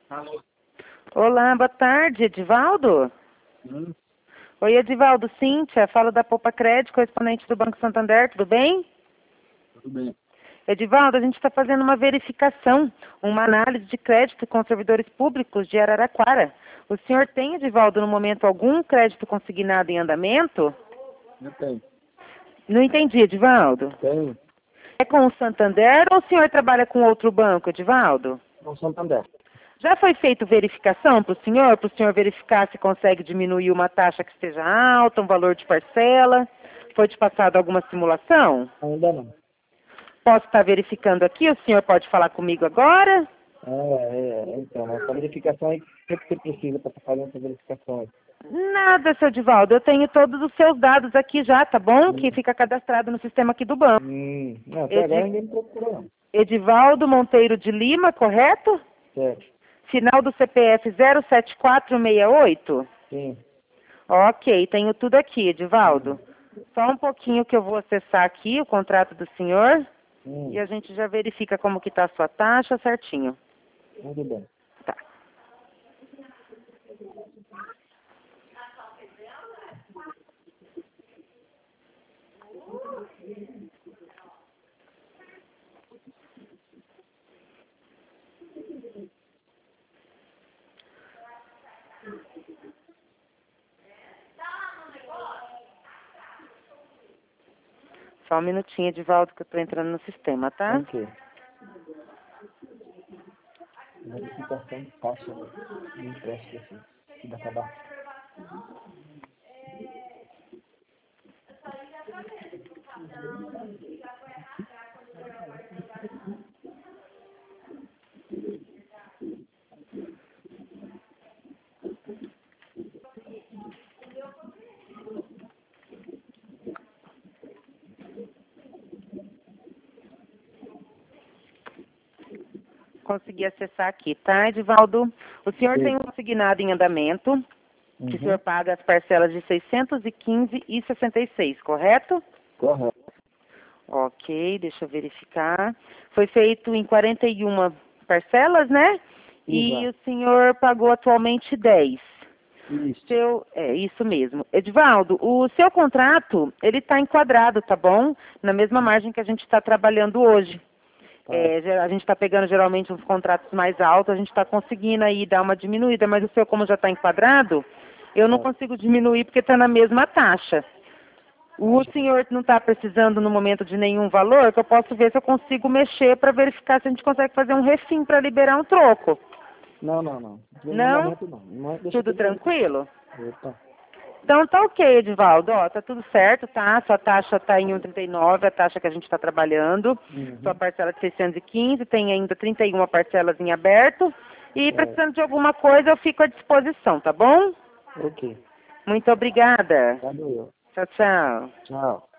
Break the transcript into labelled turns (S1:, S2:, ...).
S1: Alô?
S2: Olá, boa tarde, Edivaldo? Oi, Edivaldo, Cíntia, falo da Poupa Crédito, correspondente do Banco Santander, tudo bem?
S1: Tudo bem.
S2: Edivaldo, a gente está fazendo uma verificação, uma análise de crédito com servidores públicos de Araraquara. O senhor tem, Edivaldo, no momento, algum crédito consignado em andamento?
S1: Eu tenho.
S2: Não entendi, Edivaldo.
S1: Tenho.
S2: É com o Santander ou o senhor trabalha com outro banco, Edivaldo?
S1: No Santander.
S2: Já foi feita verificação para o senhor verificar se consegue diminuir uma taxa que esteja alta, um valor de parcela? Foi te passado alguma simulação?
S1: Ainda não.
S2: Posso estar verificando aqui? O senhor pode falar comigo agora?
S1: Então, essa verificação aí, o que você precisa para estar fazendo essa verificação aí?
S2: Nada, seu Edivaldo. Eu tenho todos os seus dados aqui já, tá bom? Que fica cadastrado no sistema aqui do banco.
S1: Não, até agora ninguém me procurou não.
S2: Edivaldo Monteiro de Lima, correto?
S1: Certo.
S2: Final do CPF 07468?
S1: Sim.
S2: Ok, tenho tudo aqui, Edivaldo. Só um pouquinho que eu vou acessar aqui o contrato do senhor e a gente já verifica como que está a sua taxa certinho.
S1: Tudo bem.
S2: Tá. Só um minutinho, Edivaldo, que eu estou entrando no sistema, tá?
S1: Ok. Verificação de taxa de empréstimo assim, que dá cadastro.
S2: Consegui acessar aqui, tá, Edivaldo? O senhor tem um consignado em andamento, que o senhor paga as parcelas de 615,66, correto?
S1: Correto.
S2: Ok, deixa eu verificar. Foi feito em 41 parcelas, né? E
S1: Exato.
S2: o senhor pagou atualmente 10.
S1: Isso.
S2: Isso mesmo. Edivaldo, o seu contrato, ele está enquadrado, tá bom? Na mesma margem que a gente está trabalhando hoje.
S1: Tá.
S2: A gente está pegando geralmente uns contratos mais altos, a gente está conseguindo aí dar uma diminuída, mas o seu, como já está enquadrado, eu não consigo diminuir porque está na mesma taxa. O senhor não está precisando no momento de nenhum valor, que eu posso ver se eu consigo mexer para verificar se a gente consegue fazer um refim para liberar um troco.
S1: Não.
S2: Não?
S1: Momento não. Deixa
S2: Tudo tranquilo?
S1: Opa.
S2: Então tá ok, Edivaldo. Ó, tá tudo certo, tá? Sua taxa tá em 1,39, a taxa que a gente está trabalhando. Sua parcela de 615, tem ainda 31 parcelas em aberto. E precisando de alguma coisa, eu fico à disposição, tá bom?
S1: Ok.
S2: Muito obrigada.
S1: Cadê eu?
S2: Tchau, tchau.
S1: Tchau.